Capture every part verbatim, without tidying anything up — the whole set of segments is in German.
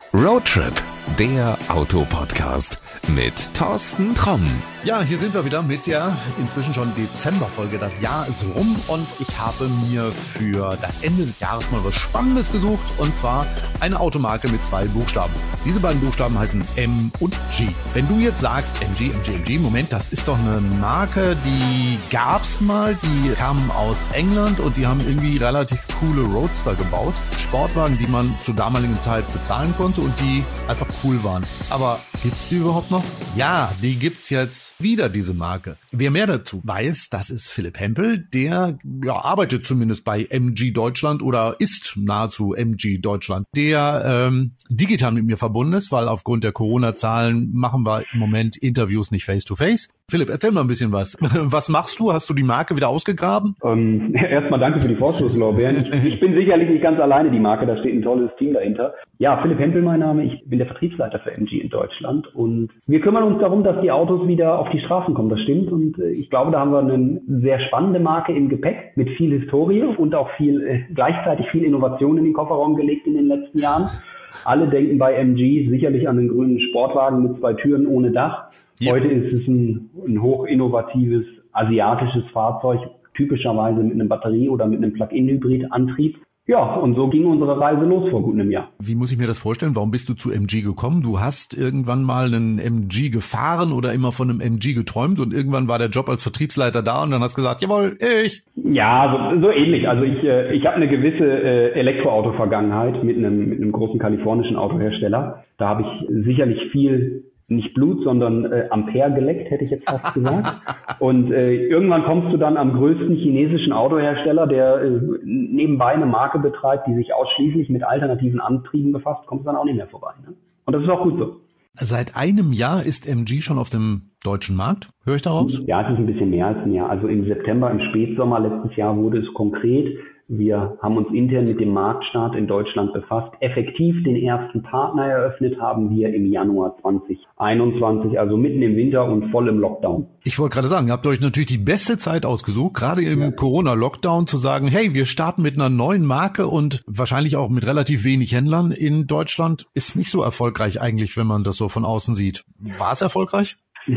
Roadtrip, der Autopodcast mit Thorsten Tromm. Ja, hier sind wir wieder mit der inzwischen schon Dezemberfolge. Das Jahr ist rum und ich habe mir für das Ende des Jahres mal was Spannendes gesucht, und zwar eine Automarke mit zwei Buchstaben. Diese beiden Buchstaben heißen M und G. Wenn du jetzt sagst M G, M G, M G, Moment, das ist doch eine Marke, die gab's mal, die kamen aus England und die haben irgendwie relativ coole Roadster gebaut. Sportwagen, die man zur damaligen Zeit bezahlen konnte und die einfach cool waren. Aber gibt's die überhaupt noch? Ja, die gibt's jetzt wieder, diese Marke. Wer mehr dazu weiß, das ist Philipp Hempel, der ja, arbeitet zumindest bei M G Deutschland oder ist nahezu M G Deutschland, der ähm, digital mit mir verbunden ist, weil aufgrund der Corona-Zahlen machen wir im Moment Interviews nicht face-to-face. Philipp, erzähl mal ein bisschen was. Was machst du? Hast du die Marke wieder ausgegraben? Ähm, erstmal danke für die Vorschusslorbeeren. Ich, ich bin sicherlich nicht ganz alleine die Marke, da steht ein tolles Team dahinter. Ja, Philipp Hempel mein Name, ich bin der Vertriebsleiter für M G in Deutschland und wir kümmern uns darum, dass die Autos wieder auf die Straßen kommen, das stimmt, und ich glaube, da haben wir eine sehr spannende Marke im Gepäck mit viel Historie und auch viel äh, gleichzeitig viel Innovation in den Kofferraum gelegt in den letzten Jahren. Alle denken bei M G sicherlich an den grünen Sportwagen mit zwei Türen ohne Dach. Ja. Heute ist es ein, ein hochinnovatives asiatisches Fahrzeug, typischerweise mit einem Batterie- oder mit einem Plug-in-Hybrid-Antrieb. Ja, und so ging unsere Reise los vor gut einem Jahr. Wie muss ich mir das vorstellen? Warum bist du zu M G gekommen? Du hast irgendwann mal einen M G gefahren oder immer von einem M G geträumt und irgendwann war der Job als Vertriebsleiter da und dann hast du gesagt, jawohl, ich. Ja, so, so ähnlich. Also ich, äh, ich habe eine gewisse äh, Elektroauto-Vergangenheit mit einem, mit einem großen kalifornischen Autohersteller. Da habe ich sicherlich viel, nicht Blut, sondern äh, Ampere geleckt, hätte ich jetzt fast gesagt. Und äh, irgendwann kommst du dann am größten chinesischen Autohersteller, der äh, nebenbei eine Marke betreibt, die sich ausschließlich mit alternativen Antrieben befasst, kommst du dann auch nicht mehr vorbei. Ne? Und das ist auch gut so. Seit einem Jahr ist M G schon auf dem deutschen Markt, höre ich daraus? Ja, es ist ein bisschen mehr als ein Jahr. Also im September, im Spätsommer letztes Jahr wurde es konkret. Wir haben uns intern mit dem Marktstart in Deutschland befasst. Effektiv den ersten Partner eröffnet haben wir im Januar zwanzig einundzwanzig, also mitten im Winter und voll im Lockdown. Ich wollte gerade sagen, ihr habt euch natürlich die beste Zeit ausgesucht, gerade im ja. Corona-Lockdown zu sagen, hey, wir starten mit einer neuen Marke und wahrscheinlich auch mit relativ wenig Händlern in Deutschland. Ist nicht so erfolgreich eigentlich, wenn man das so von außen sieht. War es erfolgreich?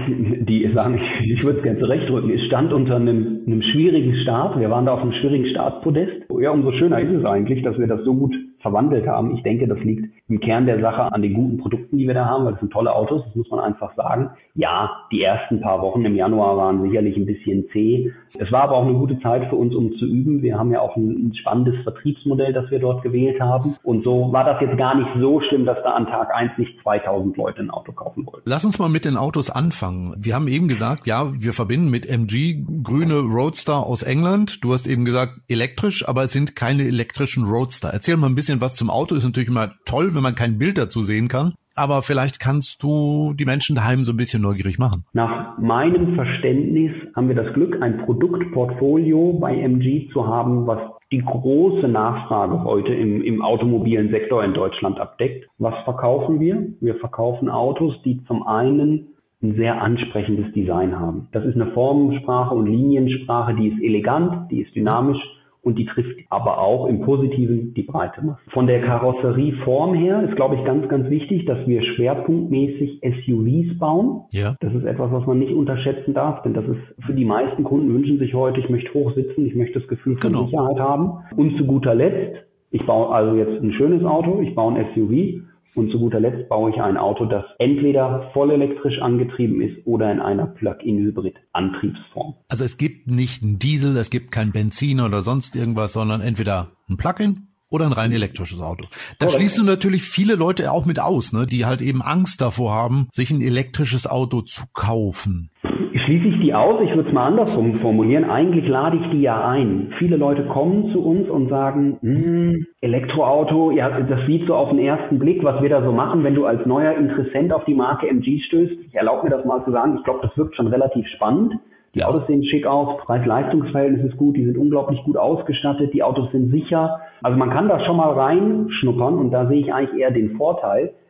Die sagen, ich, ich würde es gerne zurechtrücken, es stand unter einem, einem schwierigen Start. Wir waren da auf einem schwierigen Startpodest. Ja, umso schöner ist es eigentlich, dass wir das so gut verwandelt haben. Ich denke, das liegt im Kern der Sache an den guten Produkten, die wir da haben, weil das sind tolle Autos, das muss man einfach sagen. Ja, die ersten paar Wochen im Januar waren sicherlich ein bisschen zäh. Es war aber auch eine gute Zeit für uns, um zu üben. Wir haben ja auch ein, ein spannendes Vertriebsmodell, das wir dort gewählt haben. Und so war das jetzt gar nicht so schlimm, dass da an Tag eins nicht zweitausend Leute ein Auto kaufen wollten. Lass uns mal mit den Autos anfangen. Wir haben eben gesagt, ja, wir verbinden mit M G grüne Roadster aus England. Du hast eben gesagt, elektrisch, aber es sind keine elektrischen Roadster. Erzähl mal ein bisschen was zum Auto. Ist natürlich immer toll, wenn man kein Bild dazu sehen kann. Aber vielleicht kannst du die Menschen daheim so ein bisschen neugierig machen. Nach meinem Verständnis haben wir das Glück, ein Produktportfolio bei M G zu haben, was die große Nachfrage heute im, im automobilen Sektor in Deutschland abdeckt. Was verkaufen wir? Wir verkaufen Autos, die zum einen ein sehr ansprechendes Design haben. Das ist eine Formensprache und Liniensprache, die ist elegant, die ist dynamisch und die trifft aber auch im Positiven die breite Masse. Von der Karosserieform her ist, glaube ich, ganz, ganz wichtig, dass wir schwerpunktmäßig S U Vs bauen. Ja. Das ist etwas, was man nicht unterschätzen darf, denn das ist für die meisten Kunden wünschen sich heute, ich möchte hoch sitzen, ich möchte das Gefühl von genau. Sicherheit haben. Und zu guter Letzt, ich baue also jetzt ein schönes Auto, ich baue ein S U V. Und zu guter Letzt baue ich ein Auto, das entweder voll elektrisch angetrieben ist oder in einer Plug-in-Hybrid-Antriebsform. Also es gibt nicht einen Diesel, es gibt kein Benzin oder sonst irgendwas, sondern entweder ein Plug-in oder ein rein elektrisches Auto. Da Correct. Schließt du natürlich viele Leute auch mit aus, ne, die halt eben Angst davor haben, sich ein elektrisches Auto zu kaufen. Schließe ich die aus? Ich würde es mal andersrum formulieren. Eigentlich lade ich die ja ein. Viele Leute kommen zu uns und sagen, hm, Elektroauto, ja, das sieht so auf den ersten Blick, was wir da so machen, wenn du als neuer Interessent auf die Marke M G stößt. Ich erlaube mir das mal zu sagen, ich glaube, das wirkt schon relativ spannend. Die Autos sehen schick aus, Preis-Leistungs-Verhältnis ist gut, die sind unglaublich gut ausgestattet, die Autos sind sicher. Also man kann da schon mal reinschnuppern und da sehe ich eigentlich eher den Vorteil.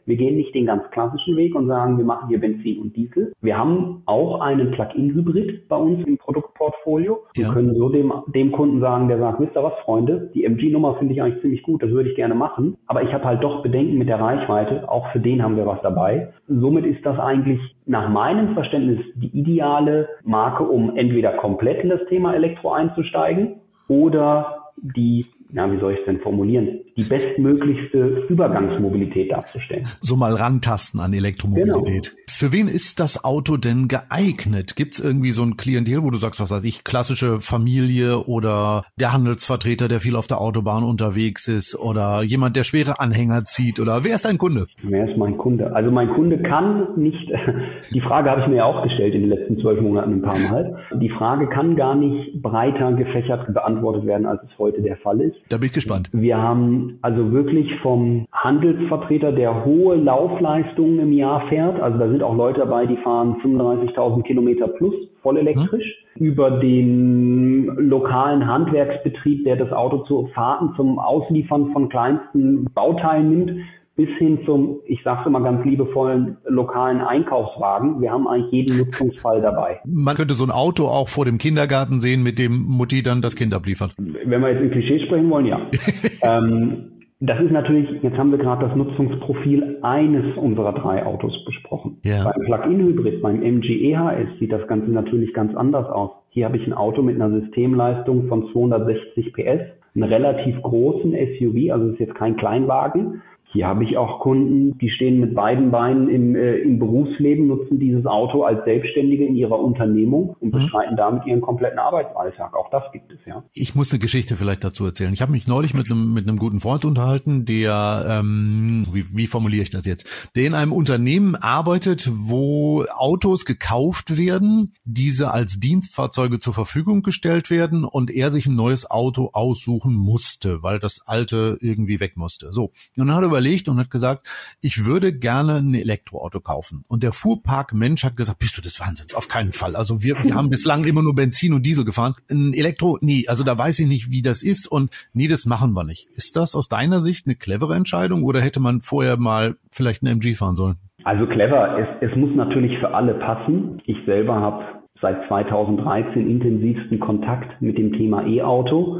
Wir gehen nicht den ganz klassischen Weg und sagen, wir machen hier Benzin und Diesel. Wir haben auch einen Plug-in-Hybrid bei uns im Produktportfolio ja. und können so dem, dem Kunden sagen, der sagt, wisst ihr was, Freunde, die M G-Nummer finde ich eigentlich ziemlich gut, das würde ich gerne machen, aber ich habe halt doch Bedenken mit der Reichweite, auch für den haben wir was dabei. Somit ist das eigentlich nach meinem Verständnis die ideale Marke, um entweder komplett in das Thema Elektro einzusteigen oder die, na, wie soll ich es denn formulieren, die bestmöglichste Übergangsmobilität darzustellen. So mal rantasten an Elektromobilität. Genau. Für wen ist das Auto denn geeignet? Gibt es irgendwie so ein Klientel, wo du sagst, was weiß ich, klassische Familie oder der Handelsvertreter, der viel auf der Autobahn unterwegs ist oder jemand, der schwere Anhänger zieht oder wer ist dein Kunde? Wer ist mein Kunde? Also mein Kunde kann nicht, die Frage habe ich mir ja auch gestellt in den letzten zwölf Monaten ein paar Mal, die Frage kann gar nicht breiter gefächert beantwortet werden, als es heute der Fall ist. Da bin ich gespannt. Wir haben also wirklich vom Handelsvertreter, der hohe Laufleistungen im Jahr fährt, also da sind auch Leute dabei, die fahren fünfunddreißigtausend Kilometer plus, voll elektrisch, hm. über den lokalen Handwerksbetrieb, der das Auto zu Fahrten zum Ausliefern von kleinsten Bauteilen nimmt, bis hin zum, ich sage immer ganz liebevollen, lokalen Einkaufswagen. Wir haben eigentlich jeden Nutzungsfall dabei. Man könnte so ein Auto auch vor dem Kindergarten sehen, mit dem Mutti dann das Kind abliefert. Wenn wir jetzt in Klischees sprechen wollen, ja. ähm, das ist natürlich, jetzt haben wir gerade das Nutzungsprofil eines unserer drei Autos besprochen. Ja. Beim Plug-in-Hybrid, beim M G E H S sieht das Ganze natürlich ganz anders aus. Hier habe ich ein Auto mit einer Systemleistung von zweihundertsechzig P S, einen relativ großen S U V, also ist jetzt kein Kleinwagen. Hier habe ich auch Kunden, die stehen mit beiden Beinen im, äh, im Berufsleben, nutzen dieses Auto als Selbstständige in ihrer Unternehmung und bestreiten mhm. damit ihren kompletten Arbeitsalltag. Auch das gibt es, ja. Ich muss eine Geschichte vielleicht dazu erzählen. Ich habe mich neulich mit einem mit einem guten Freund unterhalten, der, ähm, wie, wie formuliere ich das jetzt, der in einem Unternehmen arbeitet, wo Autos gekauft werden, diese als Dienstfahrzeuge zur Verfügung gestellt werden und er sich ein neues Auto aussuchen musste, weil das alte irgendwie weg musste. So, und dann hat er überlegt und hat gesagt, ich würde gerne ein Elektroauto kaufen. Und der Fuhrpark-Mensch hat gesagt, bist du des Wahnsinns? Auf keinen Fall. Also wir, wir haben bislang immer nur Benzin und Diesel gefahren. Ein Elektro, nie. Also da weiß ich nicht, wie das ist und nee, das machen wir nicht. Ist das aus deiner Sicht eine clevere Entscheidung oder hätte man vorher mal vielleicht einen M G fahren sollen? Also clever. Es, es muss natürlich für alle passen. Ich selber habe seit zweitausenddreizehn intensivsten Kontakt mit dem Thema E-Auto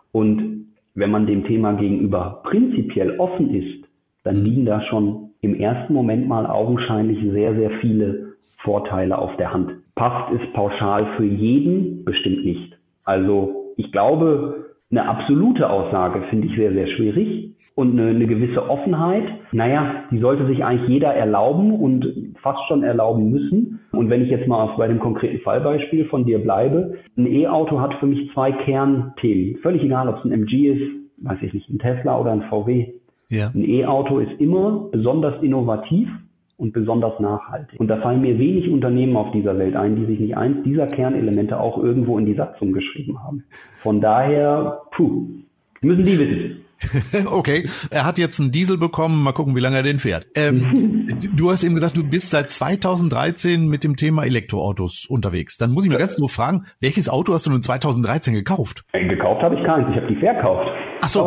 und wenn man dem Thema gegenüber prinzipiell offen ist, dann liegen da schon im ersten Moment mal augenscheinlich sehr, sehr viele Vorteile auf der Hand. Passt es pauschal für jeden? Bestimmt nicht. Also ich glaube, eine absolute Aussage finde ich sehr, sehr schwierig. Und eine, eine gewisse Offenheit, naja, die sollte sich eigentlich jeder erlauben und fast schon erlauben müssen. Und wenn ich jetzt mal bei dem konkreten Fallbeispiel von dir bleibe, ein E-Auto hat für mich zwei Kernthemen. Völlig egal, ob es ein M G ist, weiß ich nicht, ein Tesla oder ein V W. Ja. Ein E-Auto ist immer besonders innovativ und besonders nachhaltig. Und da fallen mir wenig Unternehmen auf dieser Welt ein, die sich nicht eins dieser Kernelemente auch irgendwo in die Satzung geschrieben haben. Von daher, puh, müssen die wissen. Okay, er hat jetzt einen Diesel bekommen, mal gucken, wie lange er den fährt. Ähm, du hast eben gesagt, du bist seit zweitausenddreizehn mit dem Thema Elektroautos unterwegs. Dann muss ich mal ganz nur fragen, welches Auto hast du nun zweitausenddreizehn gekauft? Gekauft habe ich keins, ich habe die verkauft. Ach so.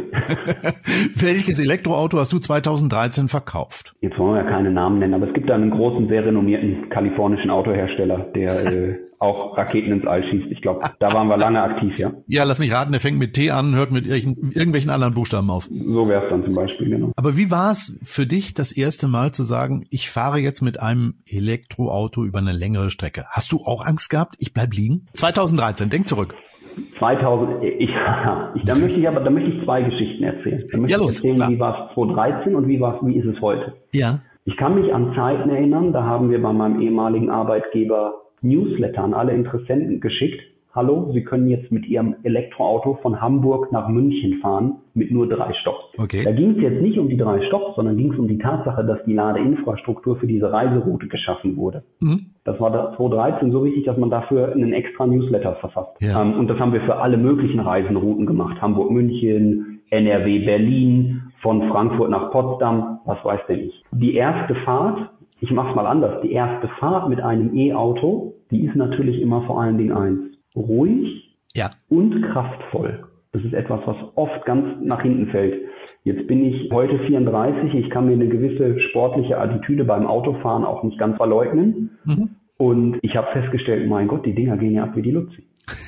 Welches Elektroauto hast du zweitausenddreizehn verkauft? Jetzt wollen wir ja keine Namen nennen, aber es gibt da einen großen, sehr renommierten kalifornischen Autohersteller, der äh, auch Raketen ins All schießt. Ich glaube, da waren wir lange aktiv, ja. Ja, lass mich raten, der fängt mit T an, hört mit irgendwelchen, irgendwelchen anderen Buchstaben auf. So wäre es dann zum Beispiel, genau. Aber wie war es für dich, das erste Mal zu sagen, ich fahre jetzt mit einem Elektroauto über eine längere Strecke? Hast du auch Angst gehabt? Ich bleib liegen? zweitausenddreizehn, denk zurück. zweitausend, ich, ich, da möchte ich aber, da möchte ich zwei Geschichten erzählen. Da möchte ja, ich los, erzählen, klar. Wie war es zweitausenddreizehn und wie war es, wie ist es heute? Ja. Ich kann mich an Zeiten erinnern, da haben wir bei meinem ehemaligen Arbeitgeber Newsletter an alle Interessenten geschickt. Hallo, Sie können jetzt mit Ihrem Elektroauto von Hamburg nach München fahren mit nur drei Stopps. Okay. Da ging es jetzt nicht um die drei Stopps, sondern ging es um die Tatsache, dass die Ladeinfrastruktur für diese Reiseroute geschaffen wurde. Mhm. Das war zweitausenddreizehn so wichtig, dass man dafür einen extra Newsletter verfasst. Ja. Ähm, und das haben wir für alle möglichen Reisenrouten gemacht. Hamburg, München, N R W, Berlin, von Frankfurt nach Potsdam, was weiß denn ich. Die erste Fahrt, ich mach's mal anders, die erste Fahrt mit einem E-Auto, die ist natürlich immer vor allen Dingen eins. Ruhig ja. und kraftvoll. Das ist etwas, was oft ganz nach hinten fällt. Jetzt bin ich heute vierunddreißig, ich kann mir eine gewisse sportliche Attitüde beim Autofahren auch nicht ganz verleugnen. Mhm. Und ich habe festgestellt, mein Gott, die Dinger gehen ja ab wie die Luzi.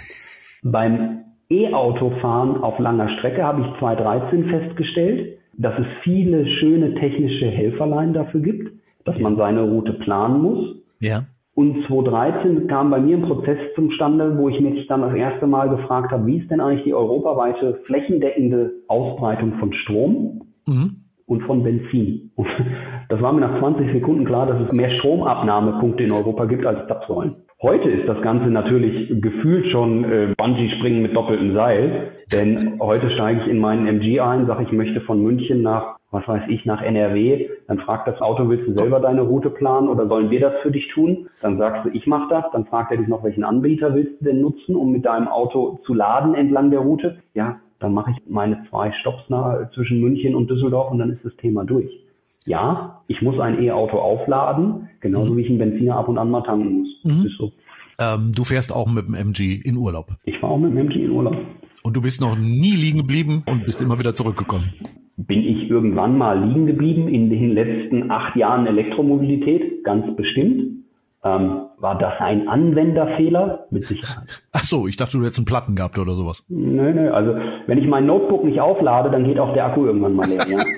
Beim E-Autofahren auf langer Strecke habe ich zwanzig dreizehn festgestellt, dass es viele schöne technische Helferlein dafür gibt, dass man seine Route planen muss. Ja. Und zwanzig dreizehn kam bei mir ein Prozess zustande, wo ich mich dann das erste Mal gefragt habe, wie ist denn eigentlich die europaweite flächendeckende Ausbreitung von Strom mhm. und von Benzin? Und das war mir nach zwanzig Sekunden klar, dass es mehr Stromabnahmepunkte in Europa gibt als Zapfsäulen. Heute ist das Ganze natürlich gefühlt schon äh, Bungee-Springen mit doppeltem Seil, denn heute steige ich in meinen M G ein, sage ich möchte von München nach, was weiß ich, nach N R W, dann fragt das Auto, willst du selber deine Route planen oder sollen wir das für dich tun? Dann sagst du, ich mache das, dann fragt er dich noch, welchen Anbieter willst du denn nutzen, um mit deinem Auto zu laden entlang der Route? Ja, dann mache ich meine zwei Stopps nach, zwischen München und Düsseldorf und dann ist das Thema durch. Ja, ich muss ein E-Auto aufladen, genauso mhm. wie ich einen Benziner ab und an mal tanken muss. Mhm. Das ist so. Ähm, du fährst auch mit dem M G in Urlaub? Ich fahre auch mit dem M G in Urlaub. Und du bist noch nie liegen geblieben und bist immer wieder zurückgekommen? Bin ich irgendwann mal liegen geblieben in den letzten acht Jahren Elektromobilität? Ganz bestimmt. Ähm, war das ein Anwenderfehler? Mit Sicherheit. Ach so, ich dachte, du hättest einen Platten gehabt oder sowas. Nö, nö, also wenn ich mein Notebook nicht auflade, dann geht auch der Akku irgendwann mal leer. Ja.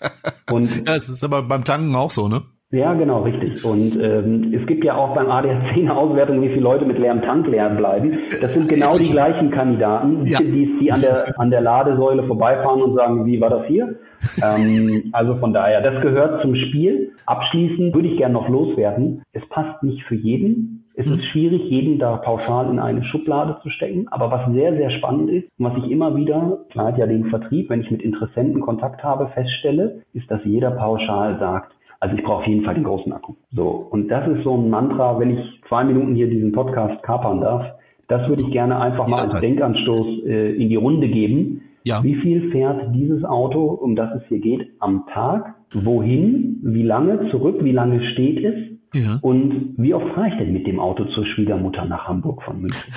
Und das ist aber beim Tanken auch so, ne? Ja, genau, richtig. Und ähm, es gibt ja auch beim A D A C eine Auswertung, wie viele Leute mit leerem Tank leer bleiben. Das sind genau die gleichen Kandidaten, ja. die, die an der an der Ladesäule vorbeifahren und sagen, wie war das hier? ähm, also von daher, das gehört zum Spiel. Abschließend würde ich gerne noch loswerden. Es passt nicht für jeden. Es ist schwierig, jeden da pauschal in eine Schublade zu stecken. Aber was sehr, sehr spannend ist, und was ich immer wieder, klar hat ja den Vertrieb, wenn ich mit Interessenten Kontakt habe, feststelle, ist, dass jeder pauschal sagt, also ich brauche auf jeden Fall den großen Akku. So, und das ist so ein Mantra, wenn ich zwei Minuten hier diesen Podcast kapern darf, das würde ich gerne einfach mal als Denkanstoß äh, in die Runde geben. Ja. Wie viel fährt dieses Auto, um das es hier geht, am Tag? Wohin? Wie lange zurück? Wie lange steht es? Ja. Und wie oft fahre ich denn mit dem Auto zur Schwiegermutter nach Hamburg von München?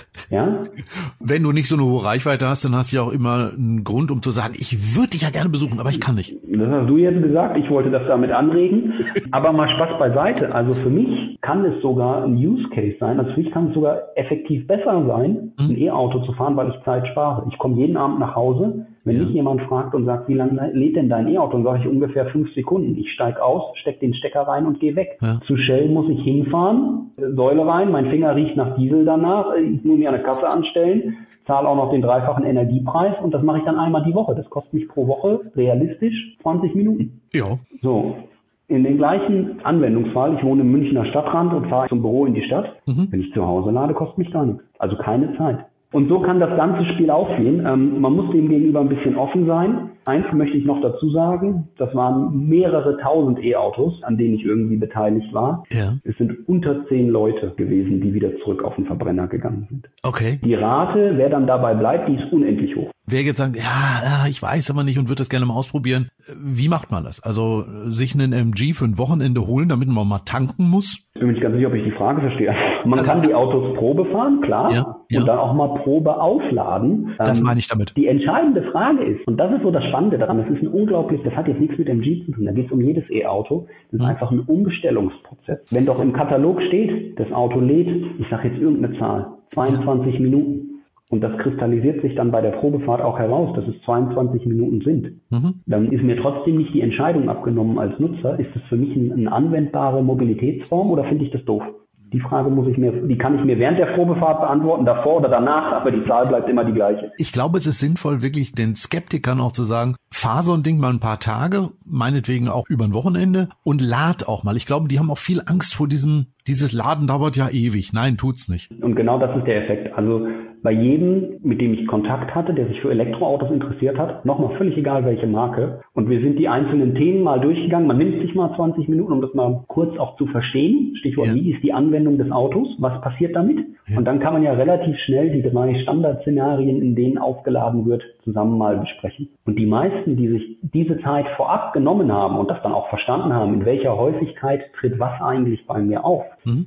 Ja? Wenn du nicht so eine hohe Reichweite hast, dann hast du ja auch immer einen Grund, um zu sagen, ich würde dich ja gerne besuchen, aber ich kann nicht. Das hast du jetzt gesagt, ich wollte das damit anregen. Aber mal Spaß beiseite. Also für mich kann es sogar ein Use Case sein. Also für mich kann es sogar effektiv besser sein, mhm. ein E-Auto zu fahren, weil ich Zeit spare. Ich komme jeden Abend nach Hause. Wenn ja. mich jemand fragt und sagt, wie lange lädt denn dein E-Auto? Dann sage ich ungefähr fünf Sekunden. Ich steige aus, stecke den Stecker rein und gehe weg. Ja. Zu Shell muss ich hinfahren, Säule rein, mein Finger riecht nach Diesel danach, ich muss mir eine Kasse anstellen, zahle auch noch den dreifachen Energiepreis und das mache ich dann einmal die Woche. Das kostet mich pro Woche realistisch zwanzig Minuten. Ja. So. In den gleichen Anwendungsfall, ich wohne im Münchner Stadtrand und fahre zum Büro in die Stadt. Mhm. Wenn ich zu Hause lade, kostet mich gar nichts. Also keine Zeit. Und so kann das ganze Spiel aufgehen. Ähm, man muss dem gegenüber ein bisschen offen sein. Eins möchte ich noch dazu sagen, das waren mehrere tausend E-Autos, an denen ich irgendwie beteiligt war. Ja. Es sind unter zehn Leute gewesen, die wieder zurück auf den Verbrenner gegangen sind. Okay. Die Rate, wer dann dabei bleibt, die ist unendlich hoch. Wer jetzt sagt, ja, ich weiß aber nicht und würde das gerne mal ausprobieren. Wie macht man das? Also sich einen M G für ein Wochenende holen, damit man mal tanken muss? Ich bin mir nicht ganz sicher, ob ich die Frage verstehe. Man also, kann die Autos Probe fahren, klar, ja, ja. und dann auch mal Probe aufladen. Das meine ich damit. Die entscheidende Frage ist, und das ist so das Spannende daran, das ist ein unglaublich, das hat jetzt nichts mit M G zu tun, da geht es um jedes E-Auto, das ist mhm. einfach ein Umbestellungsprozess. Wenn doch im Katalog steht, das Auto lädt, ich sage jetzt irgendeine Zahl, zweiundzwanzig ja. Minuten. Und das kristallisiert sich dann bei der Probefahrt auch heraus, dass es zweiundzwanzig Minuten sind. Mhm. Dann ist mir trotzdem nicht die Entscheidung abgenommen als Nutzer. Ist das für mich eine, eine anwendbare Mobilitätsform oder finde ich das doof? Die Frage muss ich mir, die kann ich mir während der Probefahrt beantworten, davor oder danach, aber die Zahl bleibt immer die gleiche. Ich glaube, es ist sinnvoll, wirklich den Skeptikern auch zu sagen, fahr so ein Ding mal ein paar Tage, meinetwegen auch über ein Wochenende und lad auch mal. Ich glaube, die haben auch viel Angst vor diesem, dieses Laden dauert ja ewig. Nein, tut's nicht. Und genau das ist der Effekt. Also bei jedem, mit dem ich Kontakt hatte, der sich für Elektroautos interessiert hat, nochmal völlig egal welche Marke. Und wir sind die einzelnen Themen mal durchgegangen. Man nimmt sich mal zwanzig Minuten, um das mal kurz auch zu verstehen. Stichwort, ja. Wie ist die Anwendung des Autos? Was passiert damit? Ja. Und dann kann man ja relativ schnell die drei Standardszenarien, in denen aufgeladen wird, zusammen mal besprechen. Und die meisten, die sich diese Zeit vorab genommen haben und das dann auch verstanden haben, in welcher Häufigkeit tritt was eigentlich bei mir auf, mhm.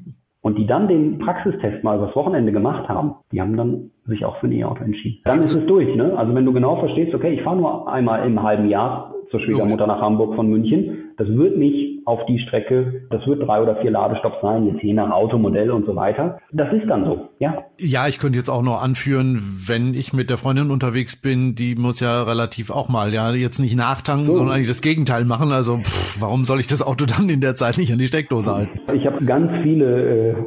und die dann den Praxistest mal das Wochenende gemacht haben, die haben dann sich auch für ein E-Auto entschieden. Dann ist es durch, ne? Also wenn du genau verstehst, okay, ich fahre nur einmal im halben Jahr zur Schwiegermutter nach Hamburg von München, das wird nicht auf die Strecke, das wird drei oder vier Ladestopps sein, jetzt je nach Automodell und so weiter. Das ist dann so, ja. Ja, ich könnte jetzt auch noch anführen, wenn ich mit der Freundin unterwegs bin, die muss ja relativ auch mal, ja, jetzt nicht nachtanken, so, sondern das Gegenteil machen. Also pff, warum soll ich das Auto dann in der Zeit nicht an die Steckdose halten? Ich habe ganz viele äh,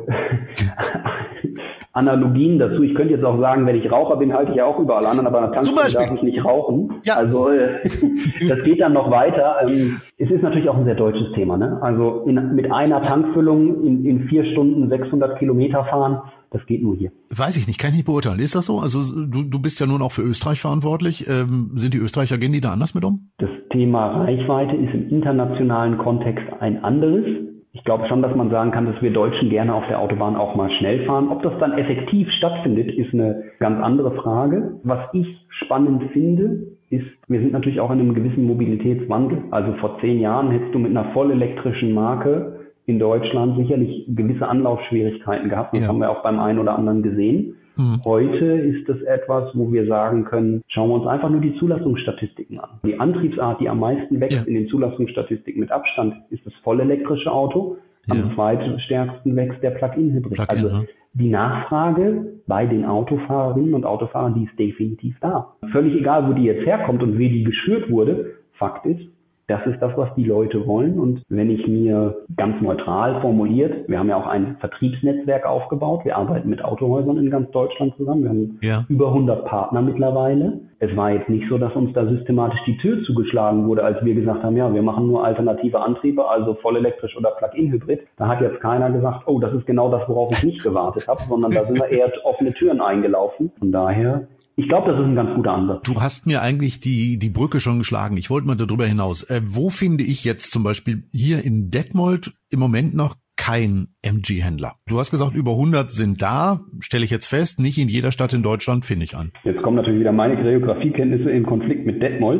Analogien dazu. Ich könnte jetzt auch sagen, wenn ich Raucher bin, halte ich ja auch überall an, aber an der Tankstelle darf ich nicht rauchen. Ja. Also äh, das geht dann noch weiter. Ähm, es ist natürlich auch ein sehr deutsches Thema, ne? Also in, mit einer Tankfüllung in, in vier Stunden sechshundert Kilometer fahren, das geht nur hier. Weiß ich nicht, kann ich nicht beurteilen. Ist das so? Also du, du bist ja nun auch für Österreich verantwortlich. Ähm, sind die Österreicher, gehen die da anders mit um? Das Thema Reichweite ist im internationalen Kontext ein anderes. Ich glaube schon, dass man sagen kann, dass wir Deutschen gerne auf der Autobahn auch mal schnell fahren. Ob das dann effektiv stattfindet, ist eine ganz andere Frage. Was ich spannend finde, ist, wir sind natürlich auch in einem gewissen Mobilitätswandel. Also vor zehn Jahren hättest du mit einer vollelektrischen Marke in Deutschland sicherlich gewisse Anlaufschwierigkeiten gehabt. Das ja. haben wir auch beim einen oder anderen gesehen. Hm. Heute ist es etwas, wo wir sagen können, schauen wir uns einfach nur die Zulassungsstatistiken an. Die Antriebsart, die am meisten wächst ja. in den Zulassungsstatistiken mit Abstand, ist das vollelektrische Auto. Am ja. zweitstärksten wächst der Plug-in-Hybrid. Plug-in, also ja. die Nachfrage bei den Autofahrerinnen und Autofahrern, die ist definitiv da. Völlig egal, wo die jetzt herkommt und wie die geschürt wurde. Fakt ist, das ist das, was die Leute wollen. Und wenn ich mir ganz neutral formuliert, wir haben ja auch ein Vertriebsnetzwerk aufgebaut. Wir arbeiten mit Autohäusern in ganz Deutschland zusammen. Wir haben ja. über hundert Partner mittlerweile. Es war jetzt nicht so, dass uns da systematisch die Tür zugeschlagen wurde, als wir gesagt haben, ja, wir machen nur alternative Antriebe, also vollelektrisch oder Plug-in-Hybrid. Da hat jetzt keiner gesagt, oh, das ist genau das, worauf ich nicht gewartet habe, sondern da sind wir eher offene Türen eingelaufen. Von daher, ich glaube, das ist ein ganz guter Ansatz. Du hast mir eigentlich die die Brücke schon geschlagen. Ich wollte mal darüber hinaus. Äh, wo finde ich jetzt zum Beispiel hier in Detmold im Moment noch kein M G-Händler? Du hast gesagt, über hundert sind da, stelle ich jetzt fest, nicht in jeder Stadt in Deutschland finde ich an. Jetzt kommen natürlich wieder meine Geografiekenntnisse in Konflikt mit Detmold.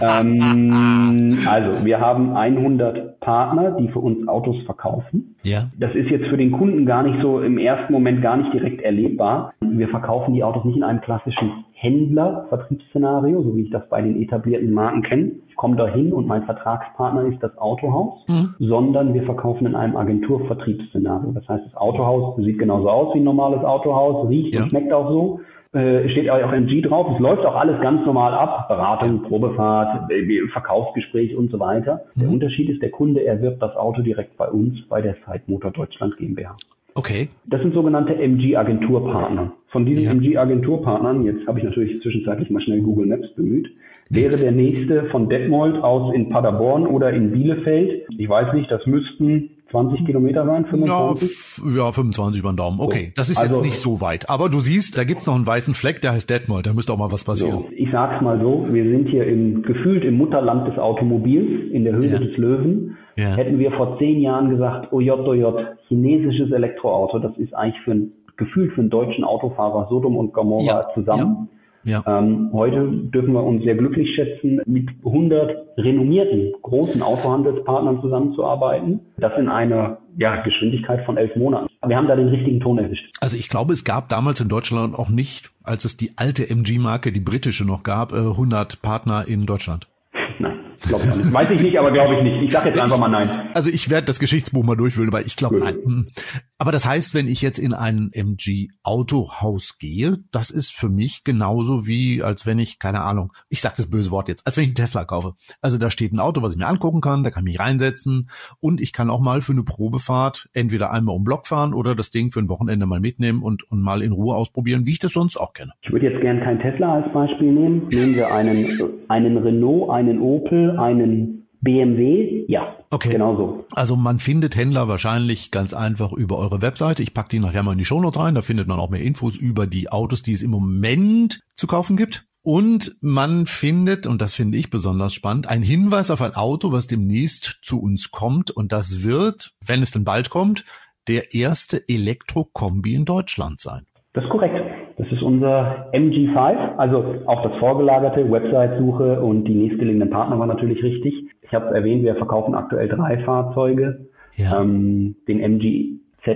ähm, also, wir haben hundert Partner, die für uns Autos verkaufen. Ja. Das ist jetzt für den Kunden gar nicht so, im ersten Moment gar nicht direkt erlebbar. Wir verkaufen die Autos nicht in einem klassischen Händler-Vertriebsszenario, so wie ich das bei den etablierten Marken kenne. Ich komme da hin und mein Vertragspartner ist das Autohaus, mhm. sondern wir verkaufen in einem Agenturvertriebsszenario. Das heißt, das Autohaus sieht genauso aus wie ein normales Autohaus, riecht ja. und schmeckt auch so. Äh, steht auch M G drauf. Es läuft auch alles ganz normal ab. Beratung, Probefahrt, Verkaufsgespräch und so weiter. Mhm. Der Unterschied ist, der Kunde erwirbt das Auto direkt bei uns, bei der Zeitmotor Deutschland GmbH. Okay. Das sind sogenannte M G-Agenturpartner. Von diesen ja. M G-Agenturpartnern, jetzt habe ich natürlich zwischenzeitlich mal schnell Google Maps bemüht, wäre der nächste von Detmold aus in Paderborn oder in Bielefeld. Ich weiß nicht, das müssten zwanzig Kilometer sein, fünfundzwanzig? Ja, ja fünfundzwanzig über den Daumen. Okay, so. Das ist also, jetzt nicht so weit. Aber du siehst, da gibt's noch einen weißen Fleck, der heißt Detmold. Da müsste auch mal was passieren. So, ich sag's mal so, wir sind hier im, gefühlt im Mutterland des Automobils, in der Höhle ja. des Löwen. Ja. Hätten wir vor zehn Jahren gesagt, ojot, ojot, chinesisches Elektroauto, das ist eigentlich für ein, gefühlt für einen deutschen Autofahrer Sodom und Gomorra ja. zusammen. Ja. Ja. Ähm, heute dürfen wir uns sehr glücklich schätzen, mit hundert renommierten großen Autohandelspartnern zusammenzuarbeiten. Das in einer ja, Geschwindigkeit von elf Monaten. Wir haben da den richtigen Ton erwischt. Also ich glaube, es gab damals in Deutschland auch nicht, als es die alte M G-Marke, die britische noch gab, hundert Partner in Deutschland. Nein. Glaube ich auch nicht. Weiß ich nicht, aber glaube ich nicht. Ich sage jetzt einfach mal nein. Also ich werde das Geschichtsbuch mal durchwühlen, aber ich glaube nein. Aber das heißt, wenn ich jetzt in ein M G-Autohaus gehe, das ist für mich genauso wie, als wenn ich, keine Ahnung, ich sage das böse Wort jetzt, als wenn ich einen Tesla kaufe. Also da steht ein Auto, was ich mir angucken kann, da kann ich mich reinsetzen und ich kann auch mal für eine Probefahrt entweder einmal um Block fahren oder das Ding für ein Wochenende mal mitnehmen und, und mal in Ruhe ausprobieren, wie ich das sonst auch kenne. Ich würde jetzt gerne keinen Tesla als Beispiel nehmen. Nehmen wir einen, einen Renault, einen Opel, einen B M W, ja, okay. Genau so. Also man findet Händler wahrscheinlich ganz einfach über eure Webseite. Ich packe die nachher mal in die Shownotes rein. Da findet man auch mehr Infos über die Autos, die es im Moment zu kaufen gibt. Und man findet, und das finde ich besonders spannend, einen Hinweis auf ein Auto, was demnächst zu uns kommt. Und das wird, wenn es denn bald kommt, der erste Elektrokombi in Deutschland sein. Das ist korrekt. Das ist unser M G fünf, also auch das vorgelagerte, Website-Suche und die nächstgelegenen Partner war natürlich richtig. Ich habe erwähnt, wir verkaufen aktuell drei Fahrzeuge. Ja. Ähm, den M G Z S,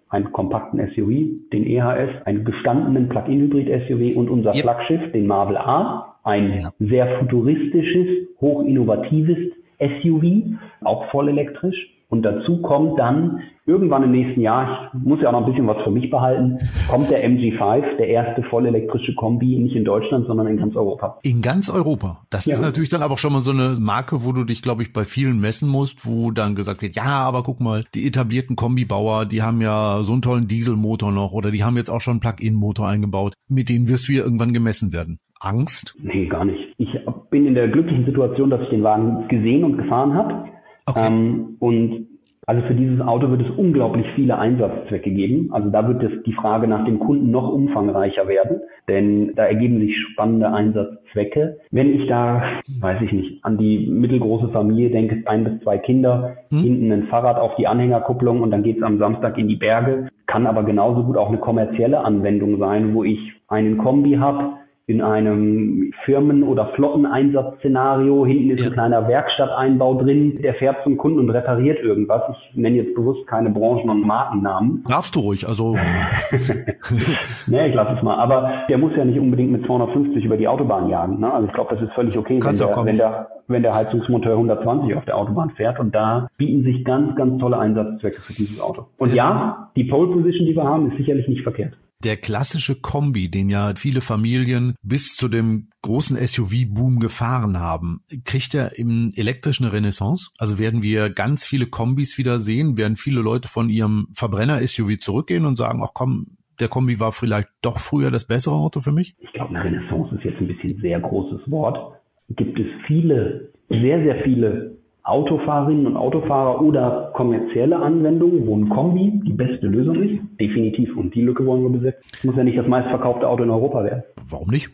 einen kompakten S U V, den E H S, einen gestandenen Plug-in-Hybrid-S U V und unser yep. Flaggschiff, den Marvel A, ein ja. sehr futuristisches, hochinnovatives S U V, auch voll elektrisch. Und dazu kommt dann irgendwann im nächsten Jahr, ich muss ja auch noch ein bisschen was für mich behalten, kommt der M G fünf, der erste vollelektrische Kombi, nicht in Deutschland, sondern in ganz Europa. In ganz Europa? Das ja. ist natürlich dann aber schon mal so eine Marke, wo du dich, glaube ich, bei vielen messen musst, wo dann gesagt wird, ja, aber guck mal, die etablierten Kombibauer, die haben ja so einen tollen Dieselmotor noch oder die haben jetzt auch schon einen Plug-in-Motor eingebaut. Mit denen wirst du ja irgendwann gemessen werden. Angst? Nee, gar nicht. Ich bin in der glücklichen Situation, dass ich den Wagen gesehen und gefahren habe. Okay. Ähm, und also für dieses Auto wird es unglaublich viele Einsatzzwecke geben. Also da wird es die Frage nach dem Kunden noch umfangreicher werden, denn da ergeben sich spannende Einsatzzwecke. Wenn ich da, weiß ich nicht, an die mittelgroße Familie denke, ein bis zwei Kinder, hm. hinten ein Fahrrad auf die Anhängerkupplung und dann geht's am Samstag in die Berge, kann aber genauso gut auch eine kommerzielle Anwendung sein, wo ich einen Kombi habe, in einem Firmen- oder Flotteneinsatzszenario. Hinten ist ja. ein kleiner Werkstatteinbau drin, der fährt zum Kunden und repariert irgendwas. Ich nenne jetzt bewusst keine Branchen- und Markennamen. Darfst du ruhig, also. Nee, ich lasse es mal. Aber der muss ja nicht unbedingt mit zweihundertfünfzig über die Autobahn jagen. Ne? Also ich glaube, das ist völlig okay, wenn der, wenn, der, wenn der Heizungsmonteur hundertzwanzig auf der Autobahn fährt. Und da bieten sich ganz, ganz tolle Einsatzzwecke für dieses Auto. Und ja, die Pole Position, die wir haben, ist sicherlich nicht verkehrt. Der klassische Kombi, den ja viele Familien bis zu dem großen S U V-Boom gefahren haben, kriegt er im elektrischen eine Renaissance? Also werden wir ganz viele Kombis wieder sehen? Werden viele Leute von ihrem Verbrenner-S U V zurückgehen und sagen, ach komm, der Kombi war vielleicht doch früher das bessere Auto für mich? Ich glaube, eine Renaissance ist jetzt ein bisschen ein sehr großes Wort. Gibt es viele, sehr, sehr viele Autofahrerinnen und Autofahrer oder kommerzielle Anwendungen, wo ein Kombi die beste Lösung ist? Definitiv. Und die Lücke wollen wir besetzen. Es muss ja nicht das meistverkaufte Auto in Europa werden. Warum nicht?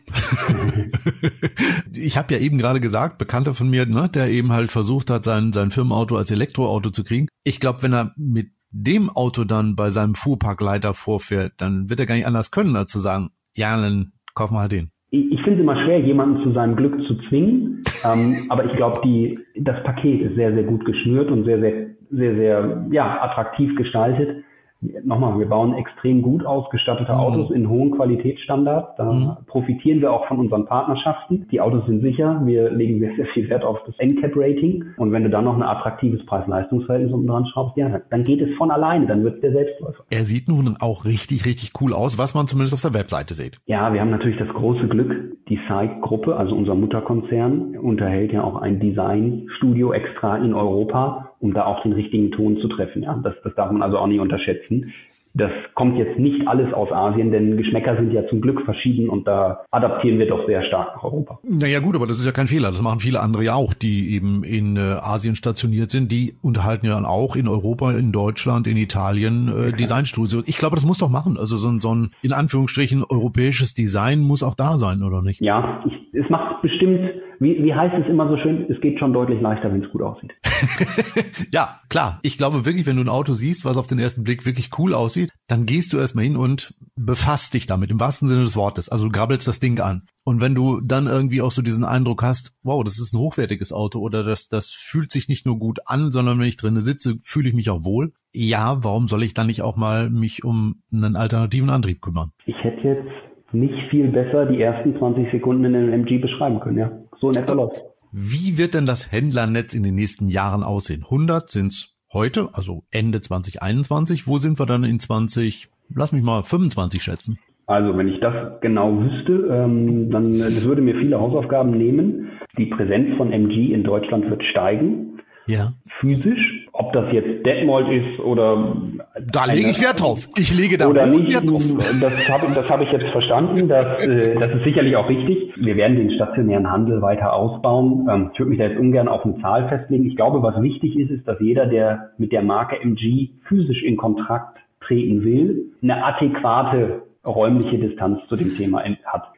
Ich habe ja eben gerade gesagt, Bekannter von mir, ne, der eben halt versucht hat, sein, sein Firmenauto als Elektroauto zu kriegen. Ich glaube, wenn er mit dem Auto dann bei seinem Fuhrparkleiter vorfährt, dann wird er gar nicht anders können, als zu sagen, ja, dann kaufen wir halt den. Ich finde es immer schwer, jemanden zu seinem Glück zu zwingen, ähm, aber ich glaube, die das Paket ist sehr, sehr gut geschnürt und sehr, sehr, sehr, sehr ja, attraktiv gestaltet. Nochmal, wir bauen extrem gut ausgestattete mhm. Autos in hohen Qualitätsstandards. Da mhm. profitieren wir auch von unseren Partnerschaften. Die Autos sind sicher. Wir legen sehr, sehr viel Wert auf das N C A P-Rating. Und wenn du dann noch ein attraktives Preis-Leistungs-Verhältnis unten dran schraubst, ja, dann geht es von alleine. Dann wird es der Selbstläufer. Er sieht nun auch richtig, richtig cool aus, was man zumindest auf der Webseite sieht. Ja, wir haben natürlich das große Glück, die SAIC-Gruppe, also unser Mutterkonzern, unterhält ja auch ein Designstudio extra in Europa, um da auch den richtigen Ton zu treffen. Ja, das, das darf man also auch nicht unterschätzen. Das kommt jetzt nicht alles aus Asien, denn Geschmäcker sind ja zum Glück verschieden und da adaptieren wir doch sehr stark nach Europa. Naja gut, aber das ist ja kein Fehler. Das machen viele andere ja auch, die eben in äh, Asien stationiert sind. Die unterhalten ja dann auch in Europa, in Deutschland, in Italien äh, Designstudios. Ich glaube, das muss doch machen. Also so ein, so ein in Anführungsstrichen europäisches Design muss auch da sein, oder nicht? Ja, ich, es macht bestimmt, wie, wie heißt es immer so schön, es geht schon deutlich leichter, wenn es gut aussieht. Ja, klar. Ich glaube wirklich, wenn du ein Auto siehst, was auf den ersten Blick wirklich cool aussieht, dann gehst du erstmal hin und befasst dich damit, im wahrsten Sinne des Wortes. Also du grabbelst das Ding an. Und wenn du dann irgendwie auch so diesen Eindruck hast, wow, das ist ein hochwertiges Auto oder das, das fühlt sich nicht nur gut an, sondern wenn ich drin sitze, fühle ich mich auch wohl. Ja, warum soll ich dann nicht auch mal mich um einen alternativen Antrieb kümmern? Ich hätte jetzt nicht viel besser die ersten zwanzig Sekunden in einem M G beschreiben können, ja. So in etwa läuft. Wie wird denn das Händlernetz in den nächsten Jahren aussehen? hundert sind's heute, also Ende zwanzig einundzwanzig. Wo sind wir dann in zwanzig, lass mich mal fünfundzwanzig schätzen? Also wenn ich das genau wüsste, ähm, dann das würde mir viele Hausaufgaben nehmen. Die Präsenz von M G in Deutschland wird steigen. Ja. Physisch. Ob das jetzt Detmold ist oder... Da lege ich Wert drauf. Ich lege da oder nicht, Wert drauf. Das habe das hab ich jetzt verstanden. Das, äh, das ist sicherlich auch richtig. Wir werden den stationären Handel weiter ausbauen. Ähm, ich würde mich da jetzt ungern auf eine Zahl festlegen. Ich glaube, was wichtig ist, ist, dass jeder, der mit der Marke M G physisch in Kontakt treten will, eine adäquate räumliche Distanz zu dem Thema hat.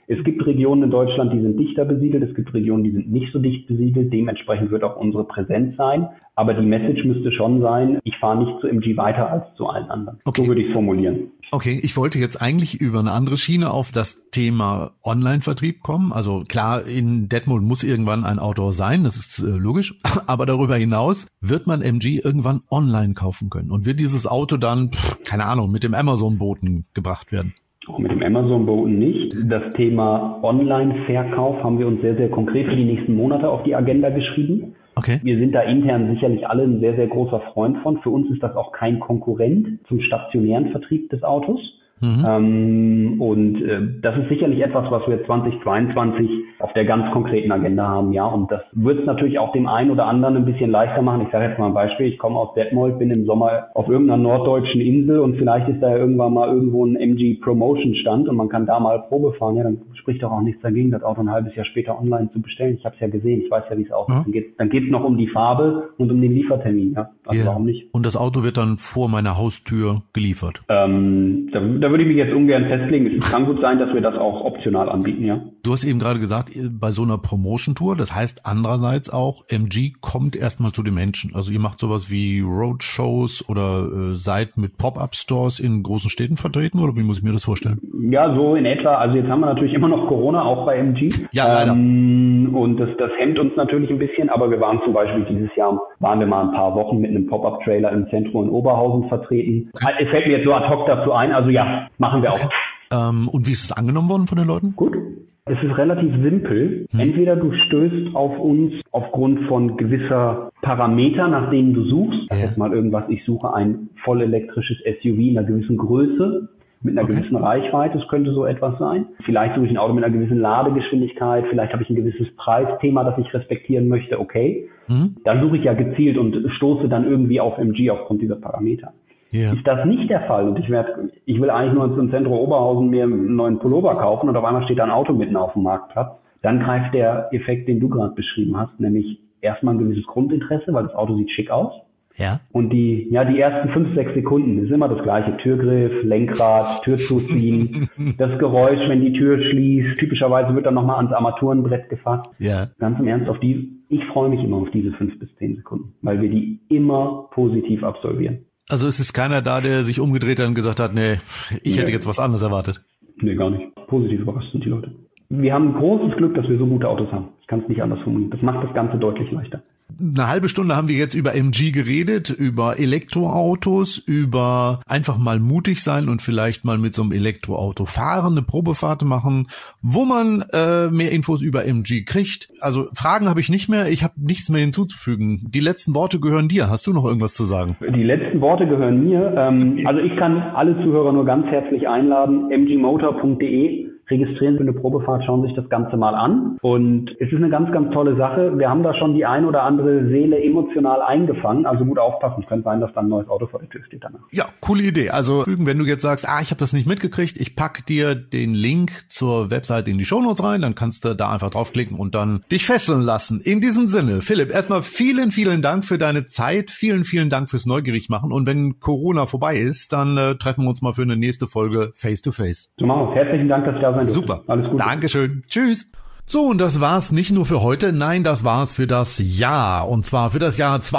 Es gibt Regionen in Deutschland, die sind dichter besiedelt, es gibt Regionen, die sind nicht so dicht besiedelt, dementsprechend wird auch unsere Präsenz sein. Aber die Message müsste schon sein, ich fahre nicht zu M G weiter als zu allen anderen. Okay. So würde ich es formulieren. Okay, ich wollte jetzt eigentlich über eine andere Schiene auf das Thema Online-Vertrieb kommen. Also klar, in Detmold muss irgendwann ein Auto sein, das ist äh, logisch. Aber darüber hinaus wird man M G irgendwann online kaufen können und wird dieses Auto dann, pff, keine Ahnung, mit dem Amazon-Boten gebracht werden. Auch mit dem Amazon-Boten nicht. Das Thema Online-Verkauf haben wir uns sehr, sehr konkret für die nächsten Monate auf die Agenda geschrieben. Okay. Wir sind da intern sicherlich alle ein sehr, sehr großer Freund von. Für uns ist das auch kein Konkurrent zum stationären Vertrieb des Autos. Mhm. Ähm, und äh, das ist sicherlich etwas, was wir zweitausendzweiundzwanzig auf der ganz konkreten Agenda haben, ja. Und das wird es natürlich auch dem einen oder anderen ein bisschen leichter machen. Ich sage jetzt mal ein Beispiel. Ich komme aus Detmold, bin im Sommer auf irgendeiner norddeutschen Insel und vielleicht ist da ja irgendwann mal irgendwo ein M G Promotion Stand und man kann da mal Probe fahren. Ja, dann spricht doch auch nichts dagegen, das Auto ein halbes Jahr später online zu bestellen. Ich habe es ja gesehen, ich weiß ja, wie es aussieht. Mhm. Dann geht dann geht's noch um die Farbe und um den Liefertermin, ja. Also yeah. Warum nicht? Und das Auto wird dann vor meiner Haustür geliefert? Ähm, da, da würde ich mich jetzt ungern festlegen. Es kann gut sein, dass wir das auch optional anbieten, ja. Du hast eben gerade gesagt, bei so einer Promotion-Tour, das heißt andererseits auch, M G kommt erstmal zu den Menschen. Also ihr macht sowas wie Roadshows oder äh, seid mit Pop-Up-Stores in großen Städten vertreten oder wie muss ich mir das vorstellen? Ja, so in etwa. Also jetzt haben wir natürlich immer noch Corona, auch bei M G. Ja, leider. Ähm, und das, das hemmt uns natürlich ein bisschen, aber wir waren zum Beispiel dieses Jahr, waren wir mal ein paar Wochen mit einem Pop-Up-Trailer im Zentrum in Oberhausen vertreten. Okay. Es fällt mir jetzt so ad hoc dazu ein, also ja, machen wir okay. auch. Ähm, und wie ist es angenommen worden von den Leuten? Gut. Es ist relativ simpel. Hm. Entweder du stößt auf uns aufgrund von gewisser Parameter, nach denen du suchst. Ja. Jetzt mal irgendwas, ich suche ein voll elektrisches S U V in einer gewissen Größe, mit einer okay. gewissen Reichweite. Es könnte so etwas sein. Vielleicht suche ich ein Auto mit einer gewissen Ladegeschwindigkeit. Vielleicht habe ich ein gewisses Preisthema, das ich respektieren möchte. Okay. Hm. Dann suche ich ja gezielt und stoße dann irgendwie auf M G aufgrund dieser Parameter. Yeah. Ist das nicht der Fall und ich werde, ich will eigentlich nur zum Zentrum Oberhausen mir einen neuen Pullover kaufen und auf einmal steht da ein Auto mitten auf dem Marktplatz, dann greift der Effekt, den du gerade beschrieben hast, nämlich erstmal ein gewisses Grundinteresse, weil das Auto sieht schick aus. Ja. Und die, ja, die ersten fünf, sechs Sekunden ist immer das gleiche. Türgriff, Lenkrad, Tür zuziehen, das Geräusch, wenn die Tür schließt. Typischerweise wird dann nochmal ans Armaturenbrett gefasst. Ja. Ganz im Ernst, auf die, ich freue mich immer auf diese fünf bis zehn Sekunden, weil wir die immer positiv absolvieren. Also es ist keiner da, der sich umgedreht hat und gesagt hat, nee, ich nee. hätte jetzt was anderes erwartet. Nee, gar nicht. Positiv überrascht sind die Leute. Wir haben großes Glück, dass wir so gute Autos haben. Ich kann es nicht anders formulieren. Das macht das Ganze deutlich leichter. Eine halbe Stunde haben wir jetzt über M G geredet, über Elektroautos, über einfach mal mutig sein und vielleicht mal mit so einem Elektroauto fahren, eine Probefahrt machen, wo man äh, mehr Infos über M G kriegt. Also Fragen habe ich nicht mehr, ich habe nichts mehr hinzuzufügen. Die letzten Worte gehören dir. Hast du noch irgendwas zu sagen? Die letzten Worte gehören mir. Ähm, also ich kann alle Zuhörer nur ganz herzlich einladen, m g motor punkt d e. Registrieren für eine Probefahrt, schauen sich das Ganze mal an. Und es ist eine ganz, ganz tolle Sache. Wir haben da schon die ein oder andere Seele emotional eingefangen. Also gut aufpassen. Es könnte sein, dass da ein neues Auto vor der Tür steht danach. Ja, coole Idee. Also wenn du jetzt sagst, ah, ich habe das nicht mitgekriegt, ich pack dir den Link zur Webseite in die Shownotes rein, dann kannst du da einfach draufklicken und dann dich fesseln lassen. In diesem Sinne, Philipp, erstmal vielen, vielen Dank für deine Zeit. Vielen, vielen Dank fürs Neugierig machen. Und wenn Corona vorbei ist, dann äh, treffen wir uns mal für eine nächste Folge Face to Face. So machen wir es. Herzlichen Dank, dass ich da sein durfte. Super. Alles Gute. Dankeschön. Tschüss. So, und das war's nicht nur für heute, nein, das war's für das Jahr, und zwar für das Jahr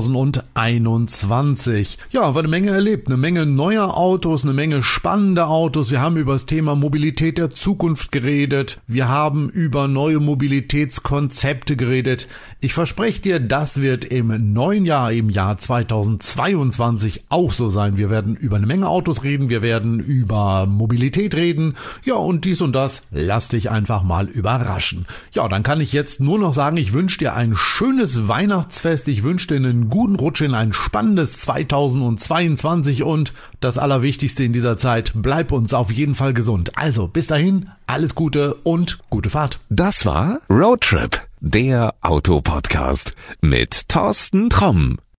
zweitausendeinundzwanzig. Ja, war eine Menge erlebt, eine Menge neuer Autos, eine Menge spannende Autos. Wir haben über das Thema Mobilität der Zukunft geredet, wir haben über neue Mobilitätskonzepte geredet. Ich verspreche dir, das wird im neuen Jahr, im Jahr zweitausendzweiundzwanzig auch so sein. Wir werden über eine Menge Autos reden, wir werden über Mobilität reden, ja, und dies und das, lass dich einfach mal überraschen. Ja, dann kann ich jetzt nur noch sagen, ich wünsche dir ein schönes Weihnachtsfest, ich wünsche dir einen guten Rutsch in ein spannendes zweitausendzweiundzwanzig und das Allerwichtigste in dieser Zeit, bleib uns auf jeden Fall gesund. Also, bis dahin, alles Gute und gute Fahrt. Das war Roadtrip, der Autopodcast mit Thorsten Tromm.